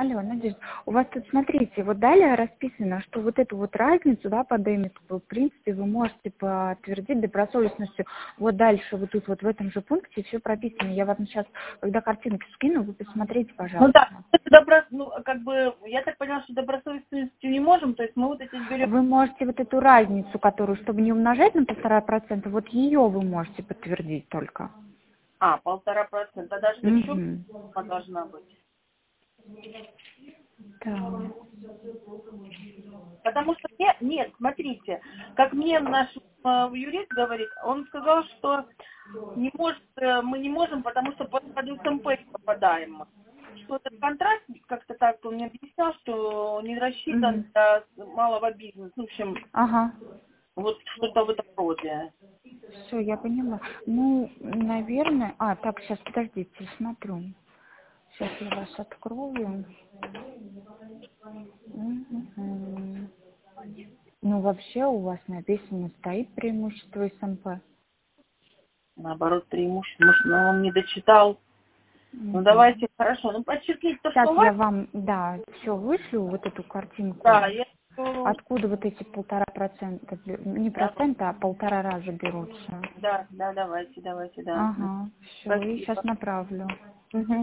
Алло, Надежда, у вас тут, смотрите, вот далее расписано, что вот эту вот разницу, да, по дэмитку, в принципе, вы можете подтвердить добросовестностью. Вот дальше, вот тут вот в этом же пункте все прописано. Я вам сейчас, когда картинки скину, вы посмотрите, Ну да, пожалуйста. ну, как бы, я так поняла, что добросовестностью не можем, то есть мы вот эти берем. Вы можете вот эту разницу, которую, чтобы не умножать на 1,5%, вот ее вы можете подтвердить только. 1,5%, тогда что еще Угу. должна быть? Да. Потому что нет, смотрите, как мне наш юрист говорит, он сказал, что мы не можем, потому что под СМП попадаем. Что этот контракт, как-то так он мне объяснял, что не рассчитан Угу. для малого бизнеса. В общем, Ага. вот что-то в этом роде. Все, я поняла. Ну, наверное... так, сейчас, подождите, смотрю. Сейчас я вас открою. Мгм. Ну, вообще у вас написано, стоит преимущество СМП. Наоборот, преимущество. Может, он не дочитал. Ну, Мгм. давайте, хорошо. Ну, подчеркните то, Сейчас что у вас. я вам, да, все вышлю, вот эту картинку. Да, я... Откуда вот эти 1,5%, не Да, процента, а 1,5 раза берутся. да, давайте, да. Ага, все, и сейчас Спасибо. направлю. Мгм.